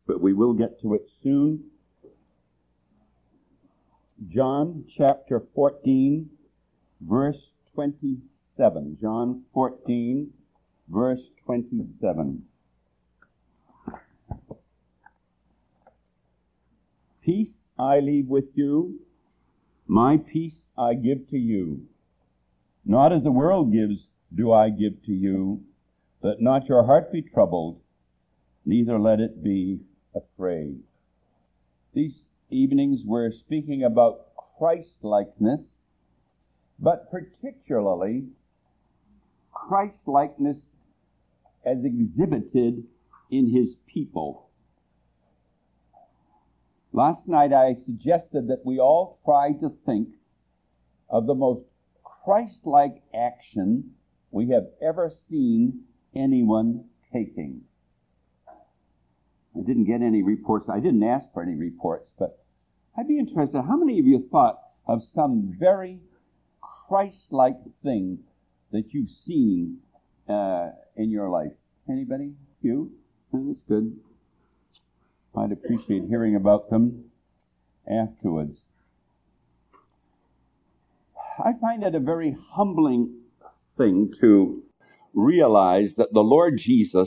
but we will get to it soon. John chapter 14, verse 27. John 14, verse 27. Peace I leave with you, my peace I give to you. Not as the world gives do I give to you. Let not your heart be troubled, neither let it be afraid. These evenings we're speaking about Christ-likeness, but particularly Christ-likeness as exhibited in his people. Last night I suggested that we all try to think of the most Christ-like action we have ever seen anyone taking. I didn't get any reports. I didn't ask for any reports, but I'd be interested. How many of you thought of some very Christ-like thing that you've seen in your life? Anybody? You? That's good. I'd appreciate hearing about them afterwards. I find it a very humbling thing to realize that the Lord Jesus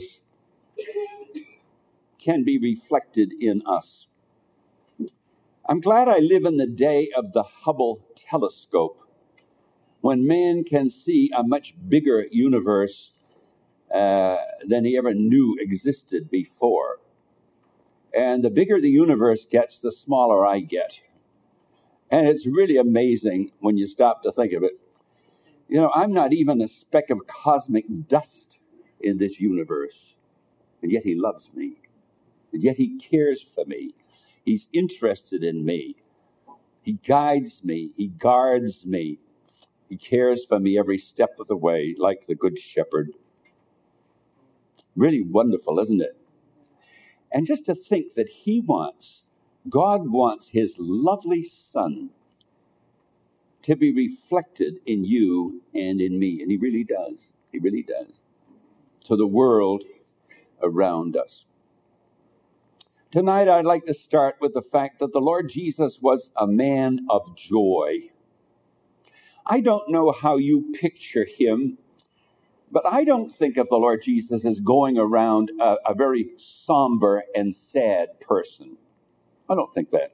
can be reflected in us. I'm glad I live in the day of the Hubble telescope, when man can see a much bigger universe than he ever knew existed before. And the bigger the universe gets, the smaller I get. And it's really amazing when you stop to think of it. You know, I'm not even a speck of cosmic dust in this universe. And yet he loves me. And yet he cares for me. He's interested in me. He guides me. He guards me. He cares for me every step of the way, like the Good Shepherd. Really wonderful, isn't it? And just to think that God wants his lovely Son to be reflected in you and in me. And he really does. He really does. To the world around us. Tonight I'd like to start with the fact that the Lord Jesus was a man of joy. I don't know how you picture him, but I don't think of the Lord Jesus as going around a very somber and sad person. I don't think that.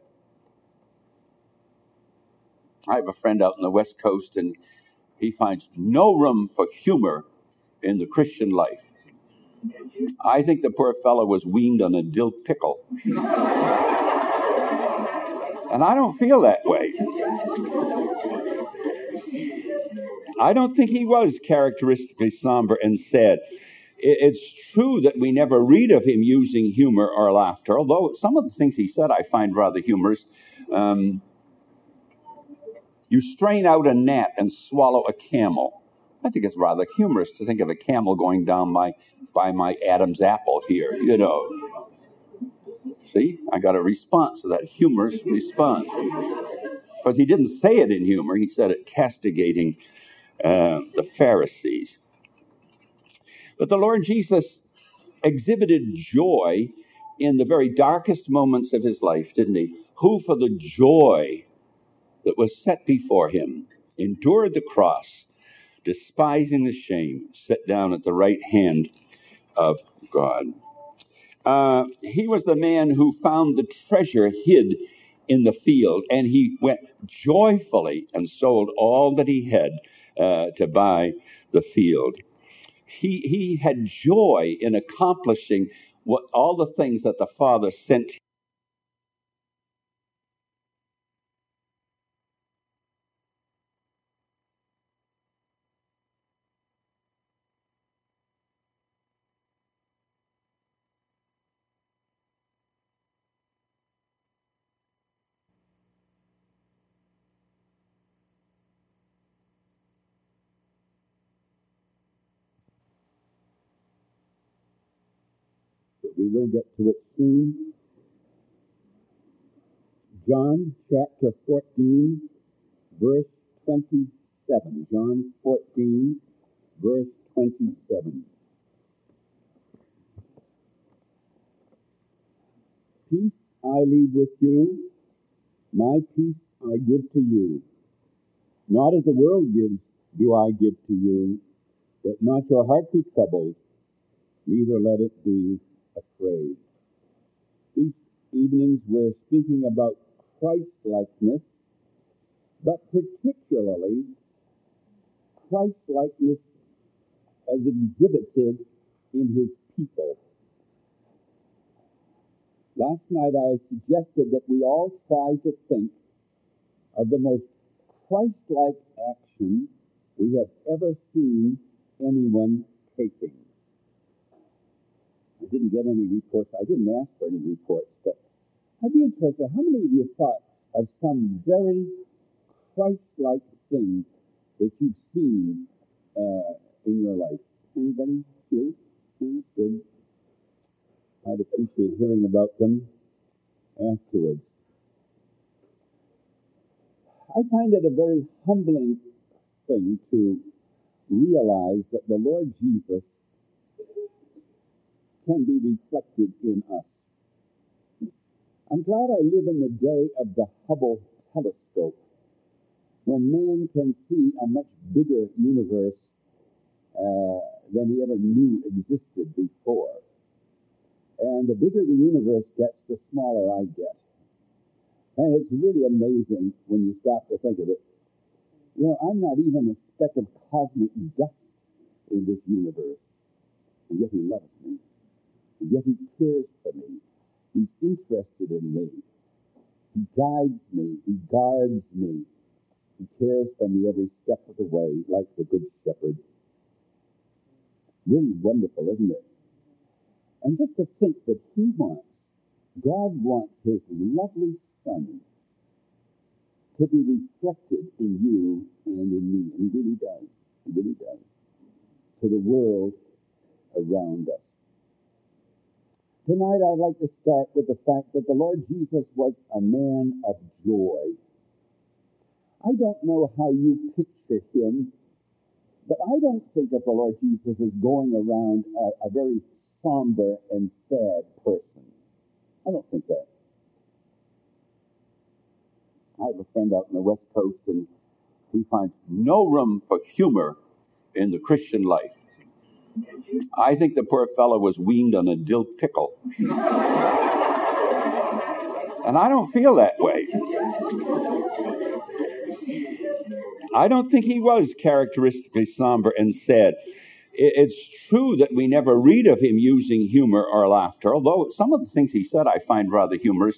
I have a friend out in the West Coast, and he finds no room for humor in the Christian life. I think the poor fellow was weaned on a dill pickle. And I don't feel that way. I don't think he was characteristically somber and sad. It's true that we never read of him using humor or laughter, although some of the things he said I find rather humorous. You strain out a gnat and swallow a camel. I think it's rather humorous to think of a camel going down by my Adam's apple here, you know. See, I got a response to that humorous response. Because he didn't say it in humor, he said it castigating the Pharisees. But the Lord Jesus exhibited joy in the very darkest moments of his life, didn't he? Who, for the joy that was set before him, endured the cross, despising the shame, sat down at the right hand of God. He was the man who found the treasure hid in the field, and he went joyfully and sold all that he had to buy the field. He had joy in accomplishing all the things that the Father sent him. But we will get to it soon. John chapter 14, verse 27. John 14, verse 27. Peace I leave with you, my peace I give to you. Not as the world gives do I give to you. Let not your heart be troubled, neither let it be afraid. These evenings we're speaking about Christ-likeness, but particularly Christ-likeness as exhibited in his people. Last night I suggested that we all try to think of the most Christ-like action we have ever seen anyone taking. I didn't get any reports. I didn't ask for any reports, but I'd be interested. How many of you thought of some very Christ-like thing that you've seen in your life? Anybody? You? Good. I'd appreciate hearing about them afterwards. I find it a very humbling thing to realize that the Lord Jesus can be reflected in us. I'm glad I live in the day of the Hubble telescope, when man can see a much bigger universe than he ever knew existed before. And the bigger the universe gets, the smaller I get. And it's really amazing when you stop to think of it. You know, I'm not even a speck of cosmic dust in this universe. And yet he loves me. And yet he cares for me. He's interested in me. He guides me. He guards me. He cares for me every step of the way, like the Good Shepherd. Really wonderful, isn't it? And just to think that God wants his lovely Son to be reflected in you and in me. He really does. He really does. To the world around us. Tonight I'd like to start with the fact that the Lord Jesus was a man of joy. I don't know how you picture him, but I don't think of the Lord Jesus as going around a very somber and sad person. I don't think that. I have a friend out in the West Coast, and he finds no room for humor in the Christian life. I think the poor fellow was weaned on a dill pickle. And I don't feel that way. I don't think he was characteristically somber and sad. It's true that we never read of him using humor or laughter, although some of the things he said I find rather humorous.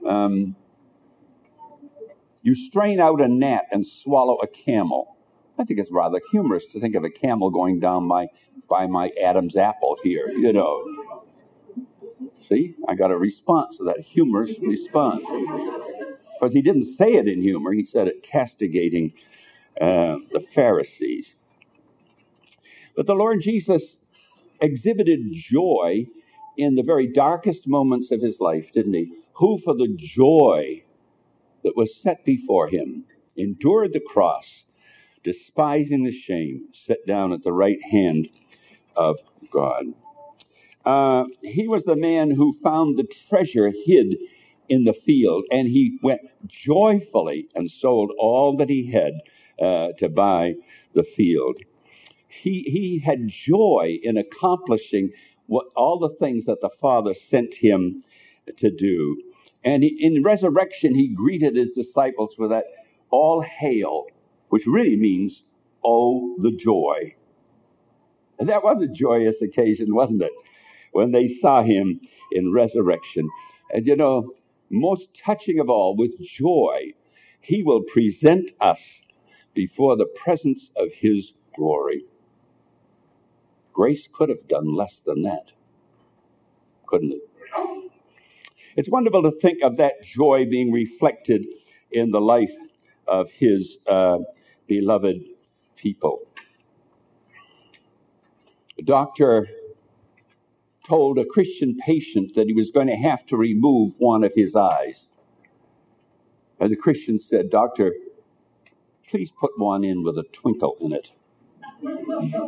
You strain out a gnat and swallow a camel. I think it's rather humorous to think of a camel going down by my Adam's apple here, you know. See, I got a response to that humorous response. Because he didn't say it in humor, he said it castigating the Pharisees. But the Lord Jesus exhibited joy in the very darkest moments of his life, didn't he? Who, for the joy that was set before him, endured the cross, despising the shame, sat down at the right hand of God. He was the man who found the treasure hid in the field, and he went joyfully and sold all that he had to buy the field. He had joy in accomplishing all the things that the Father sent him to do. And in resurrection, he greeted his disciples with that all hail, which really means, oh, the joy. And that was a joyous occasion, wasn't it? When they saw him in resurrection. And you know, most touching of all, with joy, he will present us before the presence of his glory. Grace could have done less than that, couldn't it? It's wonderful to think of that joy being reflected in the life of his beloved people. The doctor told a Christian patient that he was going to have to remove one of his eyes. And the Christian said, "Doctor, please put one in with a twinkle in it."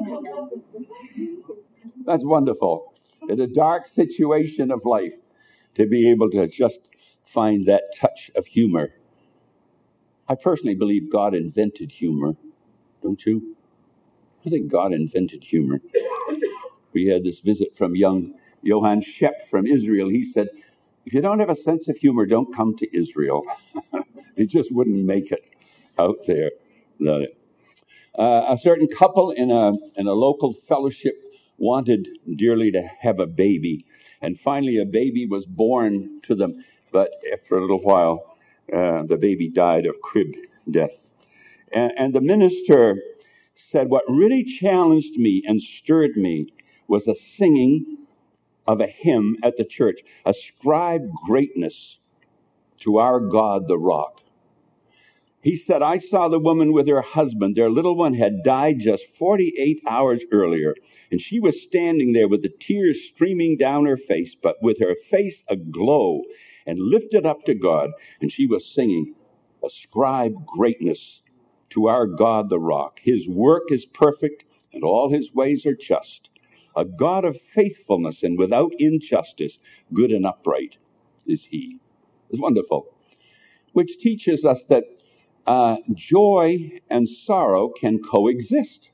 That's wonderful. In a dark situation of life, to be able to just find that touch of humor. I personally believe God invented humor, don't you? I think God invented humor. We had this visit from young Johann Shep from Israel. He said, if you don't have a sense of humor, don't come to Israel. You just wouldn't make it out there. A certain couple in a local fellowship wanted dearly to have a baby, and finally a baby was born to them. But after a little while, the baby died of crib death. And the minister said, what really challenged me and stirred me was a singing of a hymn at the church. Ascribe greatness to our God, the rock. He said, I saw the woman with her husband. Their little one had died just 48 hours earlier, and she was standing there with the tears streaming down her face, but with her face aglow and lifted up to God. And she was singing, ascribe greatness to our God, the rock. His work is perfect, and all his ways are just. A God of faithfulness and without injustice, good and upright is he. It's wonderful. Which teaches us that joy and sorrow can coexist.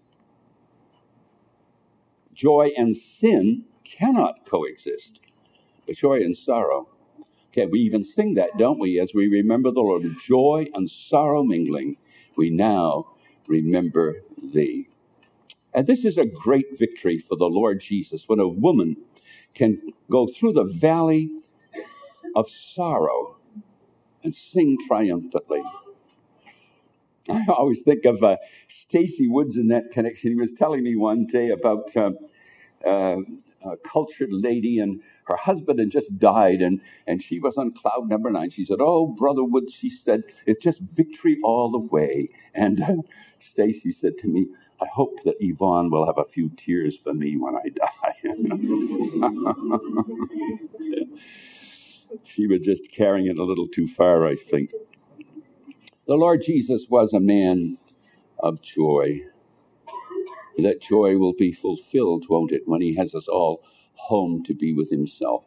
Joy and sin cannot coexist, but joy and sorrow. Okay, we even sing that, don't we, as we remember the Lord. Joy and sorrow mingling, we now remember thee. And this is a great victory for the Lord Jesus when a woman can go through the valley of sorrow and sing triumphantly. I always think of Stacy Woods in that connection. He was telling me one day about a cultured lady, and her husband had just died, and she was on cloud number 9. She said, oh, Brother Woods, she said, it's just victory all the way. And Stacy said to me, I hope that Yvonne will have a few tears for me when I die. She was just carrying it a little too far, I think. The Lord Jesus was a man of joy. That joy will be fulfilled, won't it, when he has us all home to be with himself.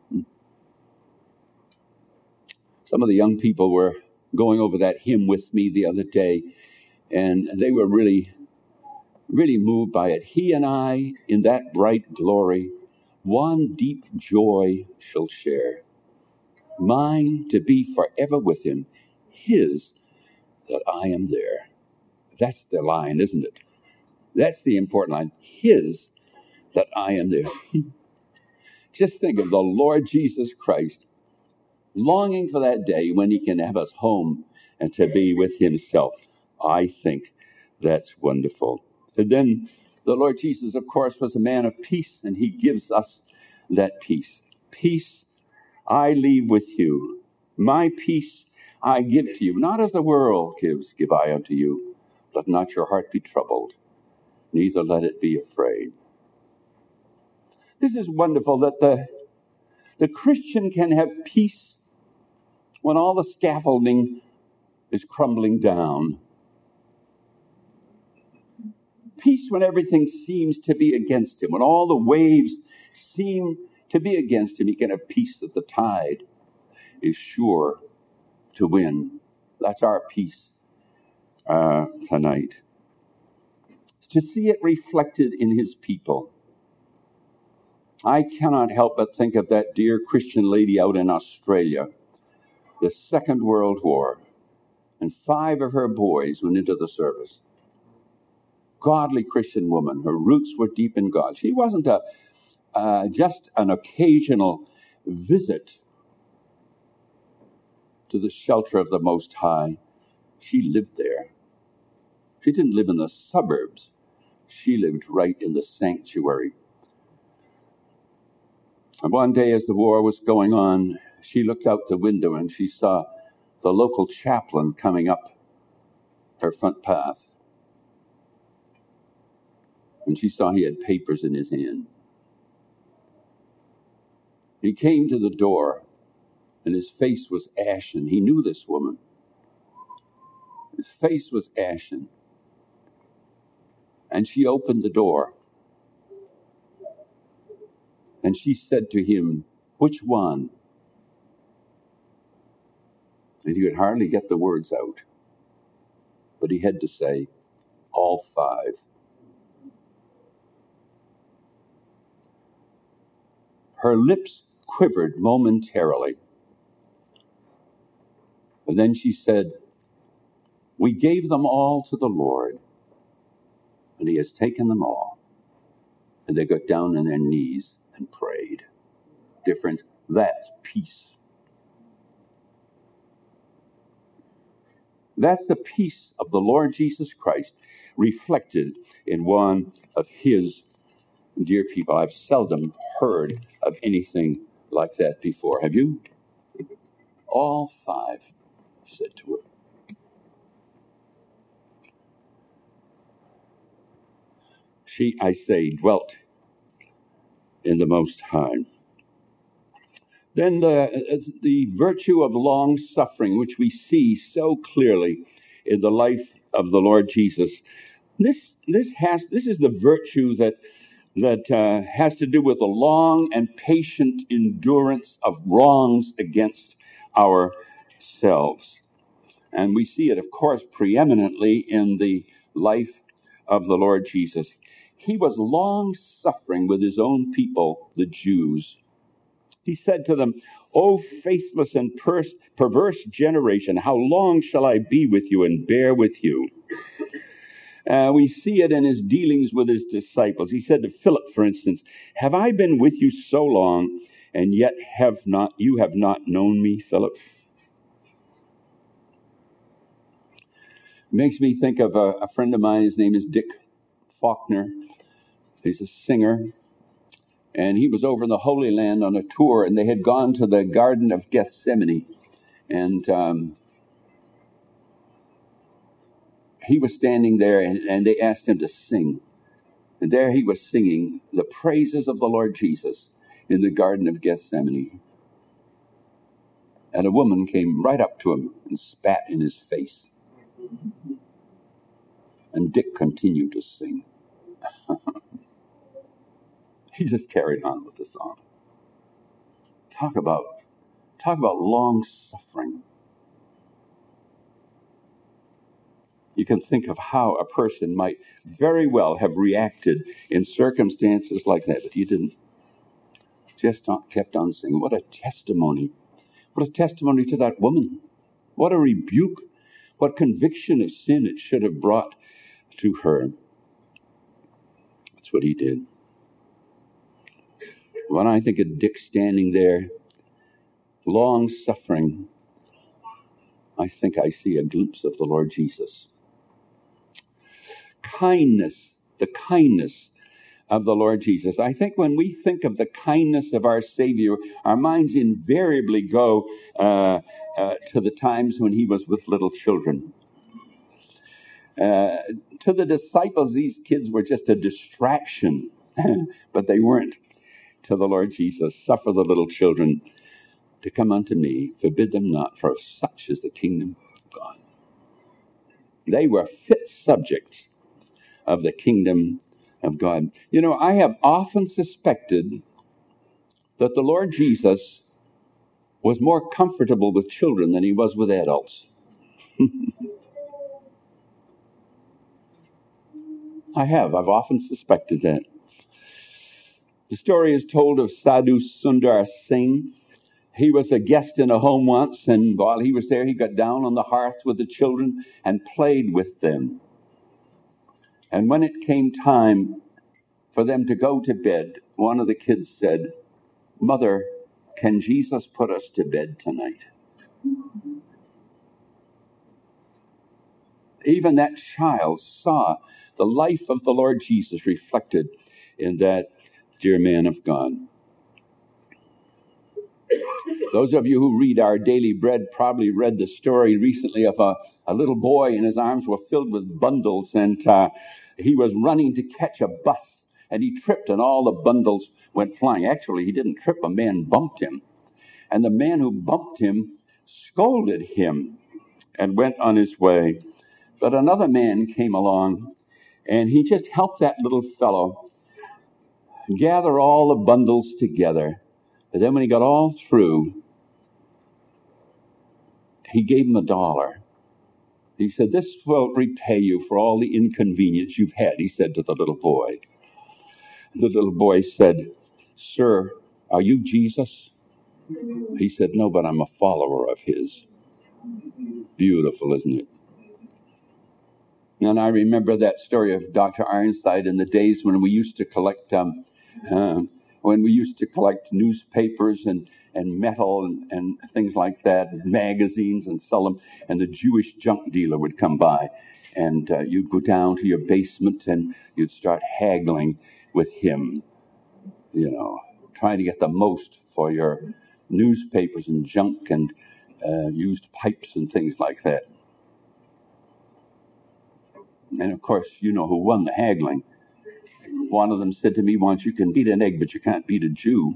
Some of the young people were going over that hymn with me the other day, and they were really, really moved by it. He and I, in that bright glory, one deep joy shall share. Mine to be forever with him, his that I am there. That's the line, isn't it? That's the important line. His that I am there. Just think of the Lord Jesus Christ longing for that day when he can have us home and to be with himself. I think that's wonderful. And then the Lord Jesus, of course, was a man of peace, and he gives us that peace. Peace I leave with you. My peace I give to you. Not as the world gives, give I unto you. Let not your heart be troubled, neither let it be afraid. This is wonderful that the Christian can have peace when all the scaffolding is crumbling down. Peace when everything seems to be against him, when all the waves seem to be against him. He can have peace that the tide is sure to win. That's our peace tonight. To see it reflected in his people. I cannot help but think of that dear Christian lady out in Australia, the Second World War, and 5 of her boys went into the service. Godly Christian woman. Her roots were deep in God. She wasn't just an occasional visit to the shelter of the Most High. She lived there. She didn't live in the suburbs. She lived right in the sanctuary. And one day as the war was going on, she looked out the window and she saw the local chaplain coming up her front path. And she saw he had papers in his hand. He came to the door, and his face was ashen. He knew this woman. His face was ashen. And she opened the door. And she said to him, which one? And he could hardly get the words out. But he had to say, all five. Her lips quivered momentarily. And then she said, we gave them all to the Lord, and he has taken them all. And they got down on their knees and prayed. Different, that's peace. That's the peace of the Lord Jesus Christ reflected in one of his dear people. I've seldom heard of anything like that before. Have you? All five, he said to her. She, I say, dwelt in the Most High. Then the virtue of long suffering, which we see so clearly in the life of the Lord Jesus. This is the virtue that has to do with the long and patient endurance of wrongs against ourselves. And we see it, of course, preeminently in the life of the Lord Jesus. He was long suffering with his own people, the Jews. He said to them, O faithless and perverse generation, how long shall I be with you and bear with you? We see it in his dealings with his disciples. He said to Philip, for instance, have I been with you so long, and yet you have not known me, Philip? Makes me think of a friend of mine. His name is Dick Faulkner. He's a singer. And he was over in the Holy Land on a tour, and they had gone to the Garden of Gethsemane. And he was standing there, and they asked him to sing. And there he was singing the praises of the Lord Jesus in the Garden of Gethsemane. And a woman came right up to him and spat in his face. And Dick continued to sing. He just carried on with the song. Talk about long suffering. You can think of how a person might very well have reacted in circumstances like that, but he didn't. Just kept on singing. What a testimony. What a testimony to that woman. What a rebuke. What conviction of sin it should have brought to her. That's what he did. When I think of Dick standing there, long suffering, I think I see a glimpse of the Lord Jesus. Kindness, the kindness of the Lord Jesus. I think when we think of the kindness of our Savior, our minds invariably go to the times when he was with little children. To the disciples, these kids were just a distraction, but they weren't. To the Lord Jesus, suffer the little children to come unto me, forbid them not, for such is the kingdom of God. They were fit subjects of the kingdom of God. You know, I have often suspected that the Lord Jesus was more comfortable with children than he was with adults. I've often suspected that. The story is told of Sadhu Sundar Singh. He was a guest in a home once, and while he was there, he got down on the hearth with the children and played with them. And when it came time for them to go to bed, one of the kids said, Mother, can Jesus put us to bed tonight? Even that child saw the life of the Lord Jesus reflected in that dear man of God. Those of you who read Our Daily Bread probably read the story recently of a little boy, and his arms were filled with bundles, and he was running to catch a bus, and he tripped, and all the bundles went flying. Actually, he didn't trip. A man bumped him, and the man who bumped him scolded him and went on his way. But another man came along, and he just helped that little fellow gather all the bundles together. And then when he got all through, he gave him $1. He said, "This will repay you for all the inconvenience you've had," he said to the little boy. The little boy said, "Sir, are you Jesus?" He said, "No, but I'm a follower of his." Beautiful, isn't it? And I remember that story of Dr. Ironside in the days when we used to collect newspapers and metal and things like that, magazines, and sell them. And the Jewish junk dealer would come by, and you'd go down to your basement and you'd start haggling with him, trying to get the most for your newspapers and junk and used pipes and things like that. And of course, you know who won the haggling. One of them said to me once, "You can beat an egg, but you can't beat a Jew."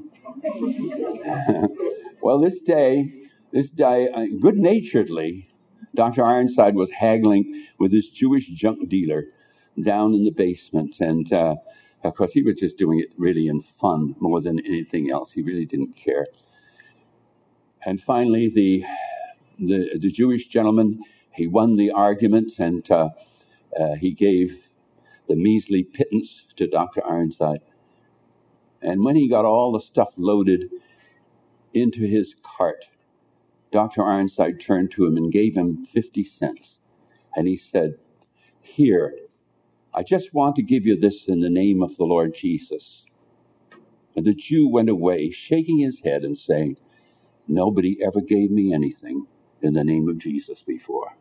Well, this day, good-naturedly, Dr. Ironside was haggling with this Jewish junk dealer down in the basement. And of course, he was just doing it really in fun more than anything else. He really didn't care. And finally, the Jewish gentleman, he won the argument, and he gave the measly pittance to Dr. Ironside. And when he got all the stuff loaded into his cart, Dr. Ironside turned to him and gave him 50 cents. And he said, "Here, I just want to give you this in the name of the Lord Jesus." And the Jew went away, shaking his head and saying, "Nobody ever gave me anything in the name of Jesus before."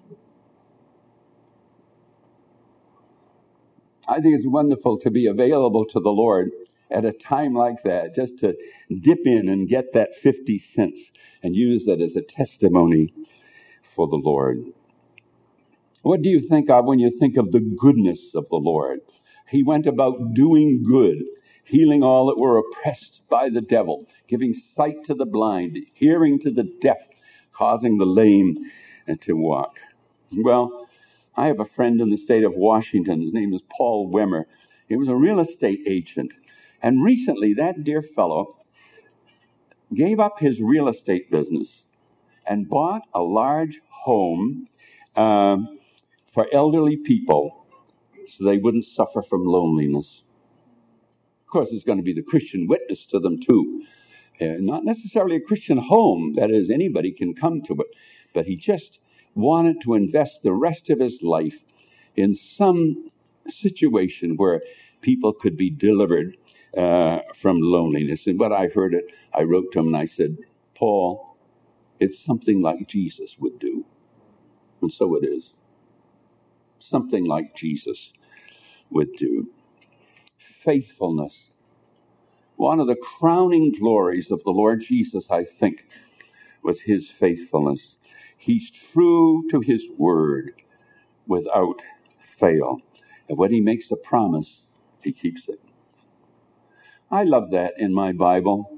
I think it's wonderful to be available to the Lord at a time like that, just to dip in and get that 50 cents and use that as a testimony for the Lord. What do you think of when you think of the goodness of the Lord? He went about doing good, healing all that were oppressed by the devil, giving sight to the blind, hearing to the deaf, causing the lame to walk. Well, I have a friend in the state of Washington. His name is Paul Wimmer. He was a real estate agent. And recently, that dear fellow gave up his real estate business and bought a large home for elderly people so they wouldn't suffer from loneliness. Of course, it's going to be the Christian witness to them, too. Not necessarily a Christian home, that is, anybody can come to it. But he just wanted to invest the rest of his life in some situation where people could be delivered from loneliness. And when I heard it, I wrote to him and I said, "Paul, it's something like Jesus would do." And so it is. Something like Jesus would do. Faithfulness. One of the crowning glories of the Lord Jesus, I think, was his faithfulness. He's true to his word without fail. And when he makes a promise, he keeps it. I love that in my Bible.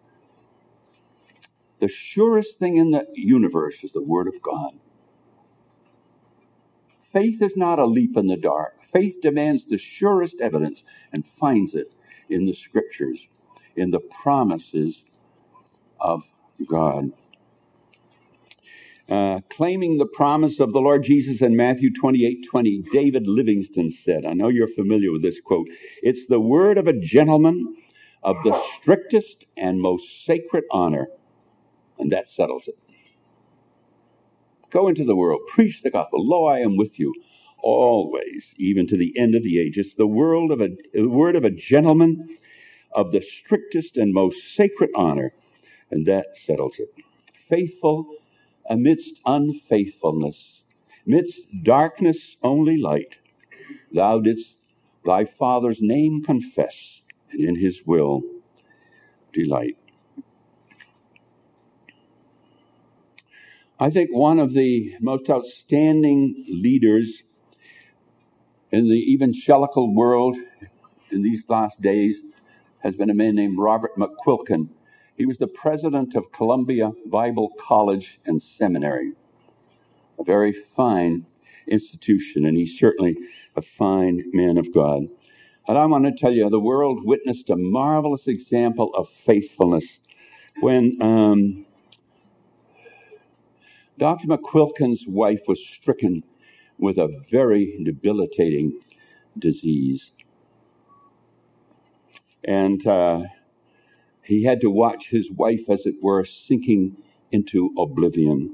The surest thing in the universe is the word of God. Faith is not a leap in the dark. Faith demands the surest evidence and finds it in the scriptures, in the promises of God. Claiming the promise of the Lord Jesus in Matthew 28:20, David Livingston said, I know you're familiar with this quote, "It's the word of a gentleman of the strictest and most sacred honor," and that settles it. Go into the world, preach the gospel. Lo, I am with you always, even to the end of the age. It's the word of a gentleman of the strictest and most sacred honor, and that settles it. Faithful amidst unfaithfulness, amidst darkness only light, thou didst thy Father's name confess, and in his will delight. I think one of the most outstanding leaders in the evangelical world in these last days has been a man named Robert McQuilkin. He was the president of Columbia Bible College and Seminary, a very fine institution, and he's certainly a fine man of God. And I want to tell you, the world witnessed a marvelous example of faithfulness when Dr. McQuilkin's wife was stricken with a very debilitating disease. And he had to watch his wife, as it were, sinking into oblivion.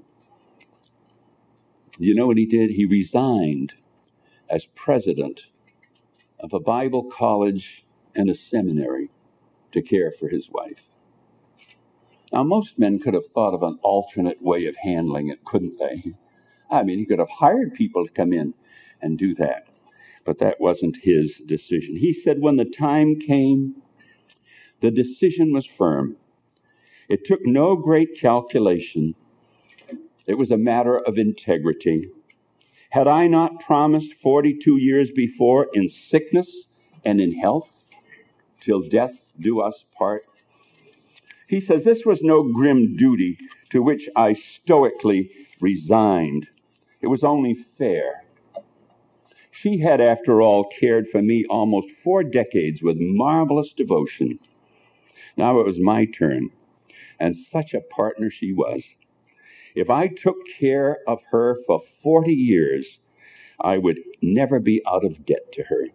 You know what he did? He resigned as president of a Bible college and a seminary to care for his wife. Now, most men could have thought of an alternate way of handling it, couldn't they? I mean, he could have hired people to come in and do that, but that wasn't his decision. He said when the time came, the decision was firm. It took no great calculation. It was a matter of integrity. Had I not promised 42 years before in sickness and in health, till death do us part? He says this was no grim duty to which I stoically resigned. It was only fair. She had, after all, cared for me almost 4 decades with marvelous devotion. Now it was my turn, and such a partner she was. If I took care of her for 40 years, I would never be out of debt to her.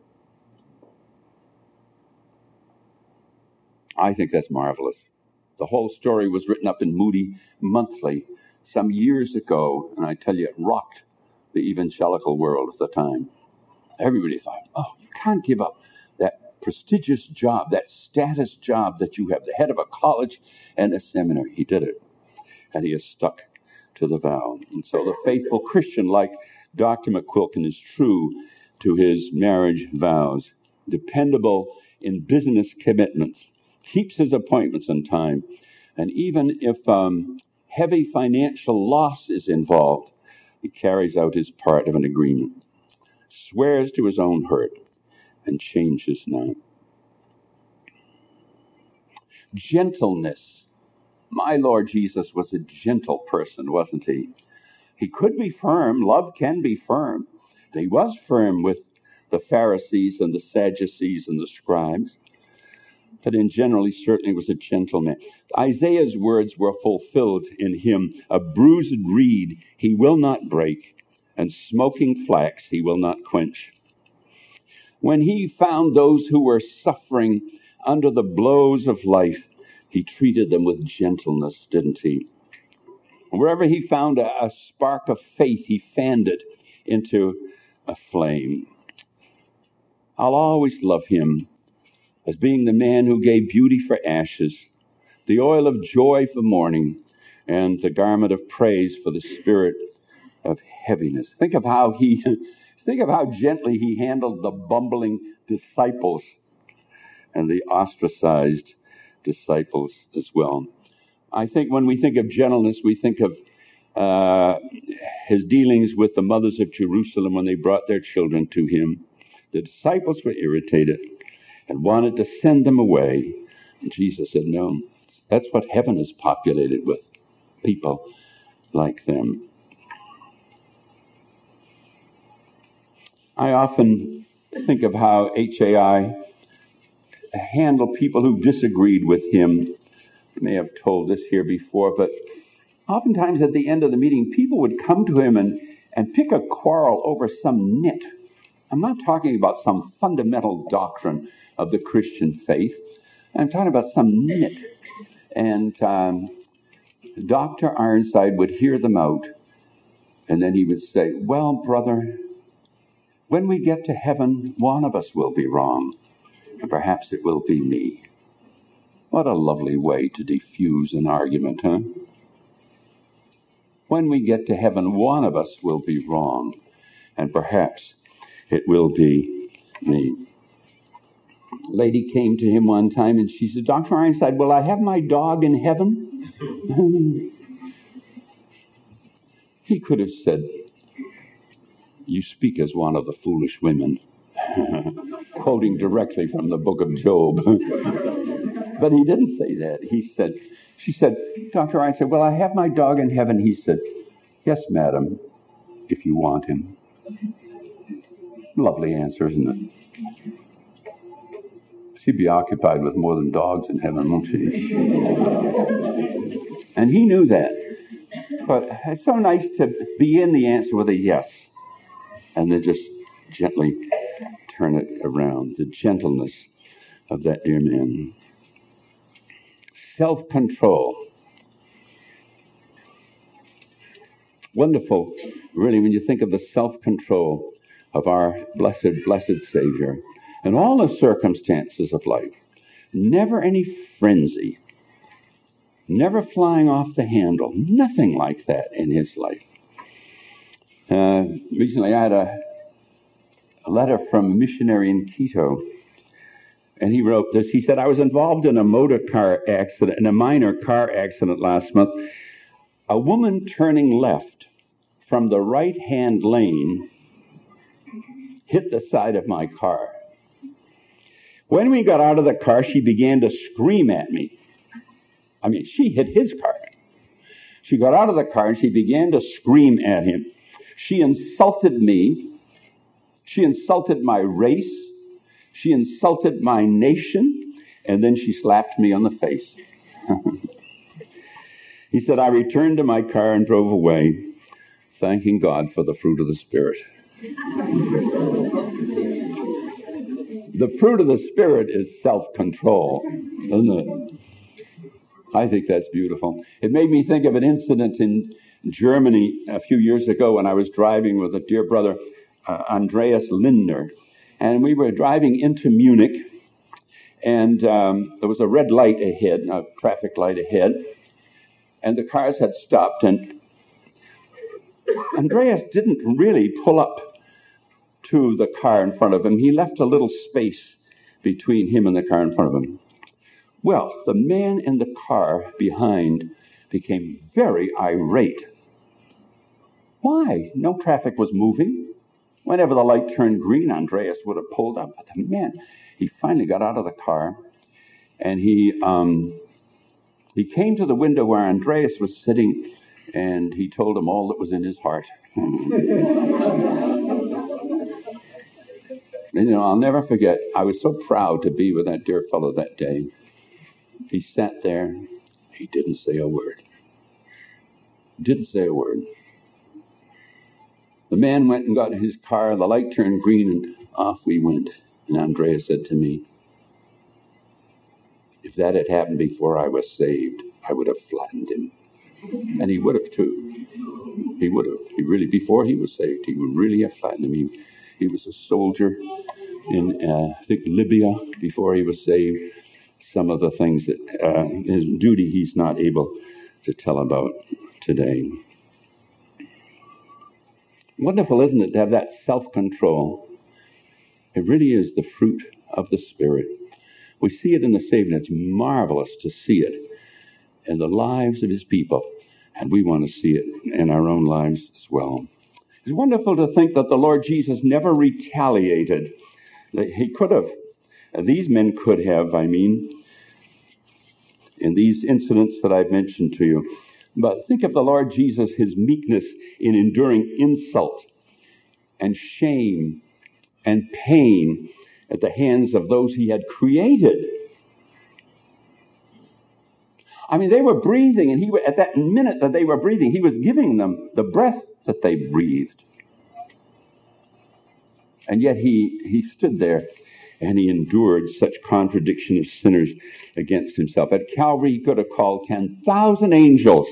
I think that's marvelous. The whole story was written up in Moody Monthly some years ago, and I tell you, it rocked the evangelical world at the time. Everybody thought, oh, you can't give up that prestigious job, that status job that you have, the head of a college and a seminary. He did it, and he is stuck to the vow. And so the faithful Christian, like Dr. McQuilkin, is true to his marriage vows, dependable in business commitments, keeps his appointments on time, and even if heavy financial loss is involved, he carries out his part of an agreement, swears to his own hurt, and changes not. Gentleness. My Lord Jesus was a gentle person, wasn't he? He could be firm. Love can be firm. He was firm with the Pharisees and the Sadducees and the scribes. But in general, he certainly was a gentleman. Isaiah's words were fulfilled in him. A bruised reed he will not break, and smoking flax he will not quench. When he found those who were suffering under the blows of life, he treated them with gentleness, didn't he? Wherever he found a spark of faith, he fanned it into a flame. I'll always love him as being the man who gave beauty for ashes, the oil of joy for mourning, and the garment of praise for the spirit of heaviness. Think of how gently he handled the bumbling disciples and the ostracized disciples as well. I think when we think of gentleness, we think of his dealings with the mothers of Jerusalem when they brought their children to him. The disciples were irritated and wanted to send them away. And Jesus said, no, that's what heaven is populated with, people like them. I often think of how HAI handled people who disagreed with him. I may have told this here before, but oftentimes at the end of the meeting, people would come to him and pick a quarrel over some nit. I'm not talking about some fundamental doctrine of the Christian faith. I'm talking about some nit. And Dr. Ironside would hear them out, and then he would say, well, brother, when we get to heaven, one of us will be wrong, and perhaps it will be me. What a lovely way to diffuse an argument, huh? When we get to heaven, one of us will be wrong, and perhaps it will be me. A lady came to him one time and she said, Dr. Ironside, will I have my dog in heaven? He could have said, you speak as one of the foolish women, quoting directly from the book of Job. But he didn't say that. She said, Dr. Ironside, will I have my dog in heaven? He said, yes, madam, if you want him. Lovely answer, isn't it? She'd be occupied with more than dogs in heaven, won't she? And he knew that. But it's so nice to begin the answer with a yes, and then just gently turn it around. The gentleness of that dear man. Self-control. Wonderful, really, when you think of the self-control of our blessed Savior and all the circumstances of life. Never any frenzy, never flying off the handle, nothing like that in his life. Recently I had a letter from a missionary in Quito, and he wrote this. He said, I was involved in a minor car accident last month. A woman turning left from the right-hand lane hit the side of my car. When we got out of the car, she began to scream at me. I mean, she hit his car. She got out of the car and she began to scream at him. She insulted me. She insulted my race. She insulted my nation. And then she slapped me on the face. He said, I returned to my car and drove away, thanking God for the fruit of the Spirit. The fruit of the Spirit is self-control, isn't it? I think that's beautiful. It made me think of an incident in Germany a few years ago when I was driving with a dear brother, Andreas Lindner. And we were driving into Munich, and there was a red light ahead, a traffic light ahead, and the cars had stopped, and Andreas didn't really pull up to the car in front of him. He left a little space between him and the car in front of him. Well, the man in the car behind became very irate. Why? No traffic was moving. Whenever the light turned green, Andreas would have pulled up. But the man, he finally got out of the car, and he came to the window where Andreas was sitting, and he told him all that was in his heart. And, I'll never forget, I was so proud to be with that dear fellow that day. He sat there. He didn't say a word. Didn't say a word. The man went and got in his car. The light turned green, and off we went. And Andreas said to me, if that had happened before I was saved, I would have flattened him. And he would have, too. He would have. He really, before he was saved, he would really have flattened him. He was a soldier in, I think, Libya before he was saved. Some of the things that his duty he's not able to tell about today. Wonderful, isn't it, to have that self-control? It really is the fruit of the Spirit. We see it in the Savior, and it's marvelous to see it in the lives of his people, and we want to see it in our own lives as well. It's wonderful to think that the Lord Jesus never retaliated. He could have. These men could have, in these incidents that I've mentioned to you. But think of the Lord Jesus, his meekness in enduring insult and shame and pain at the hands of those he had created. They were breathing, and at that minute that they were breathing, he was giving them the breath that they breathed. And yet he stood there and he endured such contradiction of sinners against himself. At Calvary, he could have called 10,000 angels,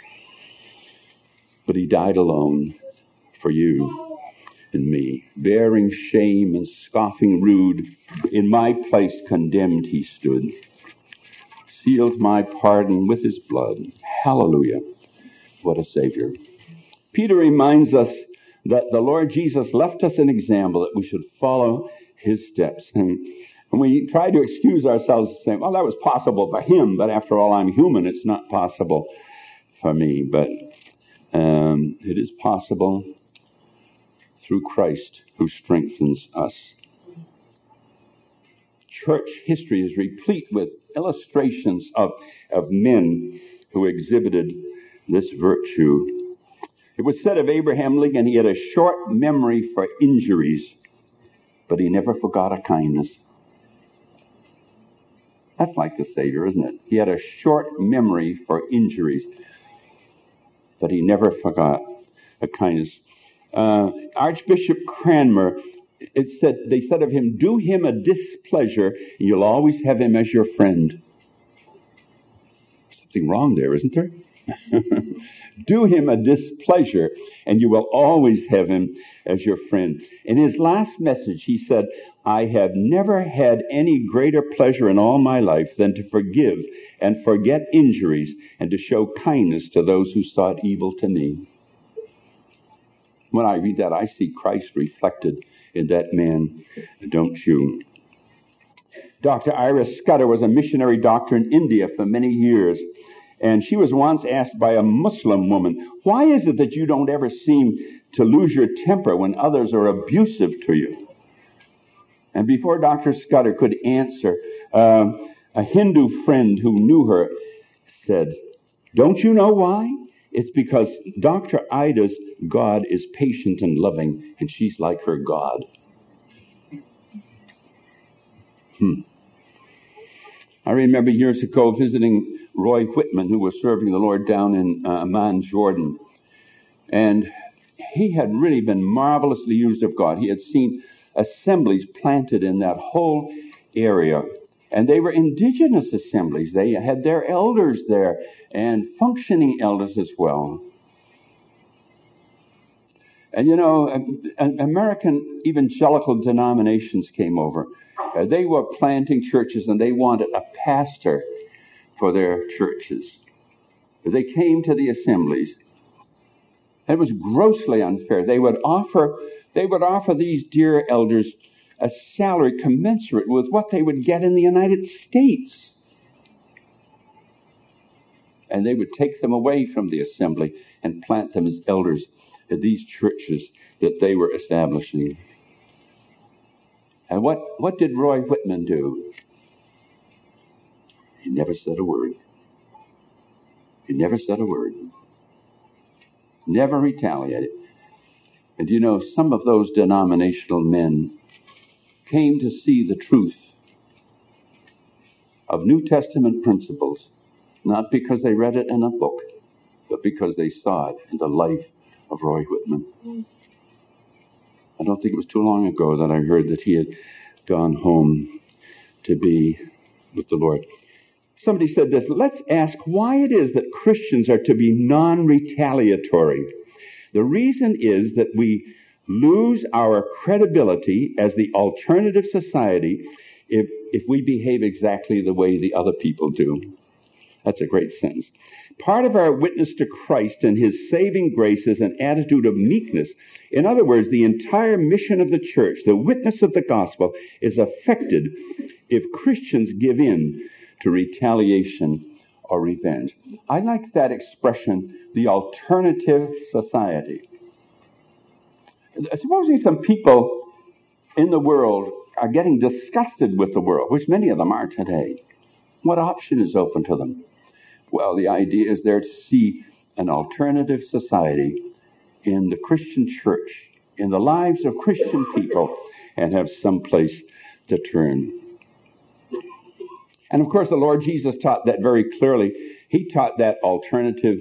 but he died alone for you and me, bearing shame and scoffing rude. In my place condemned he stood, sealed my pardon with his blood. Hallelujah. What a Savior. Peter reminds us that the Lord Jesus left us an example that we should follow his steps. And we try to excuse ourselves saying, well, that was possible for him, but after all, I'm human. It's not possible for me. But it is possible through Christ who strengthens us. Church history is replete with illustrations of men who exhibited this virtue. It was said of Abraham Lincoln, he had a short memory for injuries, but he never forgot a kindness. That's like the Savior, isn't it? He had a short memory for injuries. but he never forgot a kindness. Archbishop Cranmer, they said of him, do him a displeasure, and you'll always have him as your friend. Something wrong there, isn't there? Do him a displeasure, and you will always have him as your friend. In his last message, he said, I have never had any greater pleasure in all my life than to forgive and forget injuries and to show kindness to those who sought evil to me. When I read that, I see Christ reflected in that man, don't you? Dr. Iris Scudder was a missionary doctor in India for many years. And she was once asked by a Muslim woman, why is it that you don't ever seem to lose your temper when others are abusive to you? And before Dr. Scudder could answer, a Hindu friend who knew her said, don't you know why? It's because Dr. Ida's God is patient and loving, and she's like her God. I remember years ago visiting Roy Whitman, who was serving the Lord down in Amman, Jordan. And he had really been marvelously used of God. He had seen assemblies planted in that whole area. And they were indigenous assemblies. They had their elders there and functioning elders as well. And you know, American evangelical denominations came over. They were planting churches and they wanted a pastor for their churches. They came to the assemblies. It was grossly unfair. They would offer these dear elders a salary commensurate with what they would get in the United States. And they would take them away from the assembly and plant them as elders at these churches that they were establishing. And what did Roy Whitman do? He never said a word. He never said a word. Never retaliated. And you know, some of those denominational men came to see the truth of New Testament principles, not because they read it in a book, but because they saw it in the life of Roy Whitman. I don't think it was too long ago that I heard that he had gone home to be with the Lord. Somebody said this, let's ask why it is that Christians are to be non-retaliatory. The reason is that we lose our credibility as the alternative society if we behave exactly the way the other people do. That's a great sentence. Part of our witness to Christ and his saving grace is an attitude of meekness. In other words, the entire mission of the church, the witness of the gospel, is affected if Christians give in to retaliation or revenge. I like that expression, the alternative society. Supposing some people in the world are getting disgusted with the world, which many of them are today. What option is open to them? Well, the idea is there to see an alternative society in the Christian church, in the lives of Christian people, and have some place to turn. And of course, the Lord Jesus taught that very clearly. He taught that alternative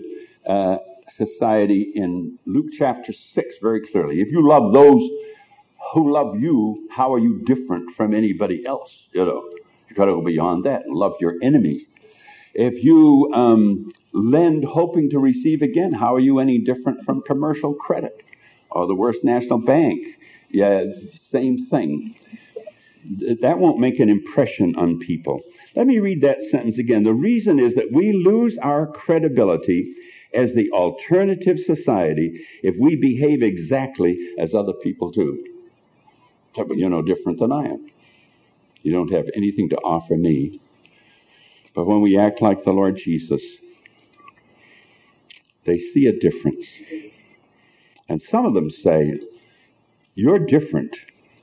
society in Luke chapter 6 very clearly. If you love those who love you, how are you different from anybody else? You know, you got to go beyond that and love your enemies. If you lend hoping to receive again, how are you any different from commercial credit or the worst national bank? Yeah, same thing. That won't make an impression on people. Let me read that sentence again. The reason is that we lose our credibility as the alternative society if we behave exactly as other people do. But you're no different than I am. You don't have anything to offer me. But when we act like the Lord Jesus, they see a difference. And some of them say, you're different.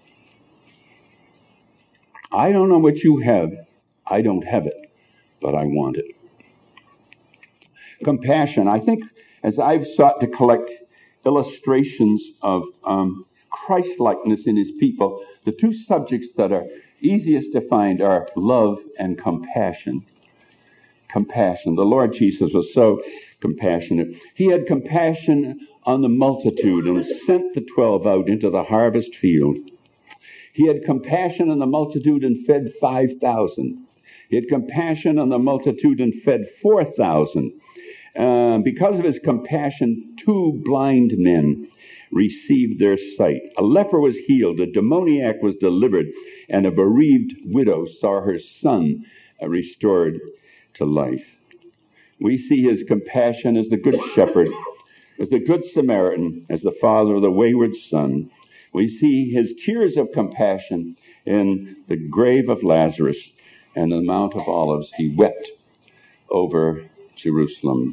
I don't know what you have. I don't have it, but I want it. Compassion. I think as I've sought to collect illustrations of Christ-likeness in his people, the two subjects that are easiest to find are love and compassion. Compassion. The Lord Jesus was so compassionate. He had compassion on the multitude and sent the 12 out into the harvest field. He had compassion on the multitude and fed 5,000. He had compassion on the multitude and fed 4,000. Because of his compassion, 2 blind men received their sight. A leper was healed, a demoniac was delivered, and a bereaved widow saw her son restored to life. We see his compassion as the good shepherd, as the good Samaritan, as the father of the wayward son. We see his tears of compassion in the grave of Lazarus and the Mount of Olives. He wept over Jerusalem.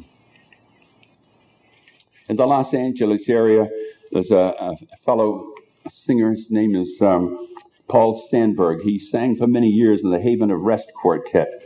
In the Los Angeles area, there's a fellow singer. His name is Paul Sandberg. He sang for many years in the Haven of Rest Quartet.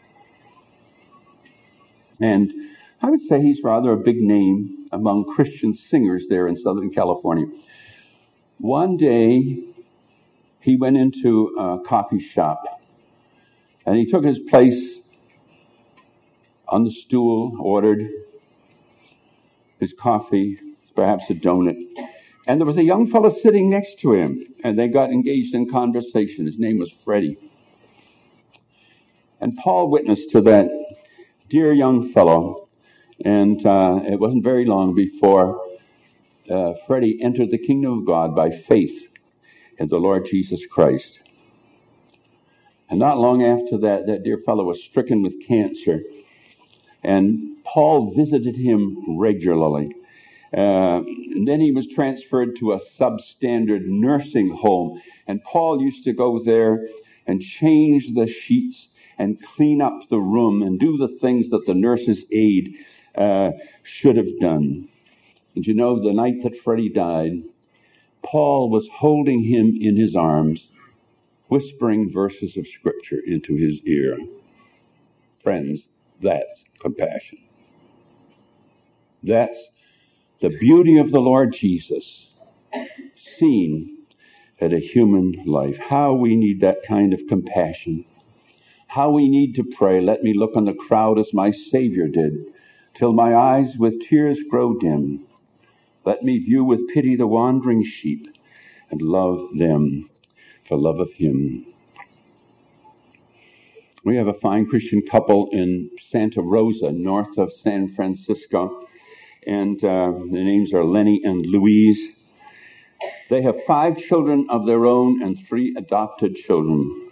And I would say he's rather a big name among Christian singers there in Southern California. One day, he went into a coffee shop, and he took his place on the stool, ordered his coffee, perhaps a donut, and there was a young fellow sitting next to him, and they got engaged in conversation. His name was Freddie. And Paul witnessed to that dear young fellow, and it wasn't very long before Freddie entered the kingdom of God by faith in the Lord Jesus Christ. And not long after that, that dear fellow was stricken with cancer, and Paul visited him regularly. And then he was transferred to a substandard nursing home, and Paul used to go there and change the sheets and clean up the room and do the things that the nurse's aide should have done. And you know, the night that Freddie died, Paul was holding him in his arms, whispering verses of Scripture into his ear. Friends, that's compassion. That's the beauty of the Lord Jesus seen at a human life. How we need that kind of compassion. How we need to pray, let me look on the crowd as my Savior did, till my eyes with tears grow dim. Let me view with pity the wandering sheep and love them for love of Him. We have a fine Christian couple in Santa Rosa, north of San Francisco, and their names are Lenny and Louise. They have 5 children of their own and 3 adopted children.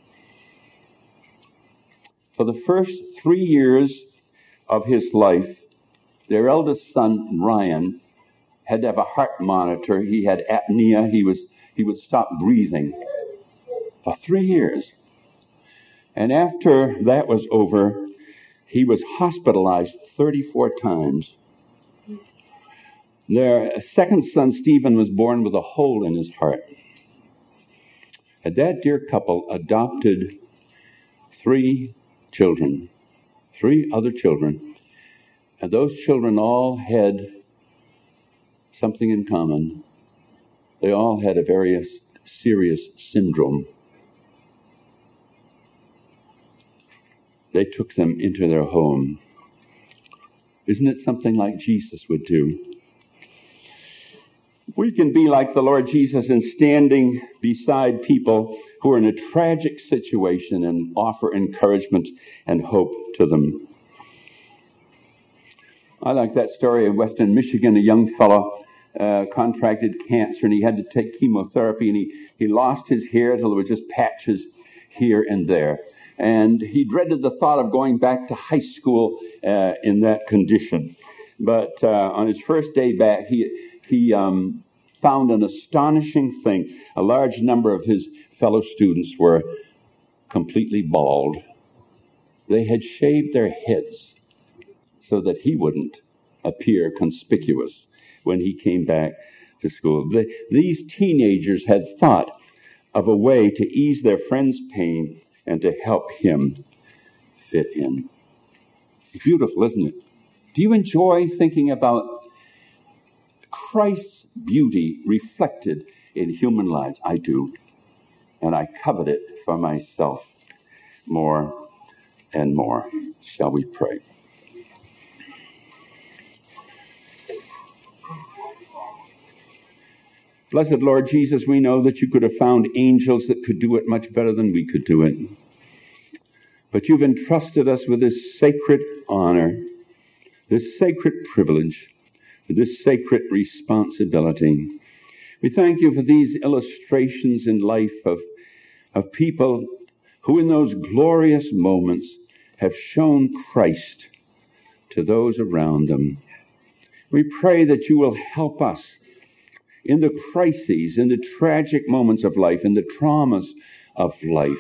For the first 3 years of his life, their eldest son, Ryan, had to have a heart monitor. He had apnea. He would stop breathing for 3 years. And after that was over, he was hospitalized 34 times. Their second son, Stephen, was born with a hole in his heart. And that dear couple adopted 3 children, 3 other children, and those children all had something in common. They all had a very serious syndrome. They took them into their home. Isn't it something like Jesus would do? We can be like the Lord Jesus in standing beside people who are in a tragic situation and offer encouragement and hope to them. I like that story in Western Michigan. A young fellow contracted cancer, and he had to take chemotherapy, and he lost his hair till there were just patches here and there. And he dreaded the thought of going back to high school in that condition. But on his first day back, he found an astonishing thing. A large number of his fellow students were completely bald. They had shaved their heads so that he wouldn't appear conspicuous when he came back to school. These teenagers had thought of a way to ease their friend's pain and to help him fit in. It's beautiful, isn't it? Do you enjoy thinking about Christ's beauty reflected in human lives? I do. And I covet it for myself more and more. Shall we pray? Blessed Lord Jesus, we know that you could have found angels that could do it much better than we could do it. But you've entrusted us with this sacred honor, this sacred privilege, this sacred responsibility. We thank you for these illustrations in life of people who in those glorious moments have shown Christ to those around them. We pray that you will help us in the crises, in the tragic moments of life, in the traumas of life,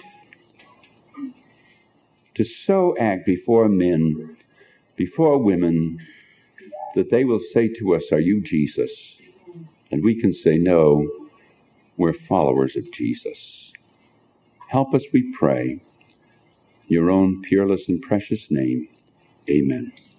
to so act before men, before women, that they will say to us, "Are you Jesus?" And we can say, "No, we're followers of Jesus." Help us, we pray. In your own peerless and precious name, amen.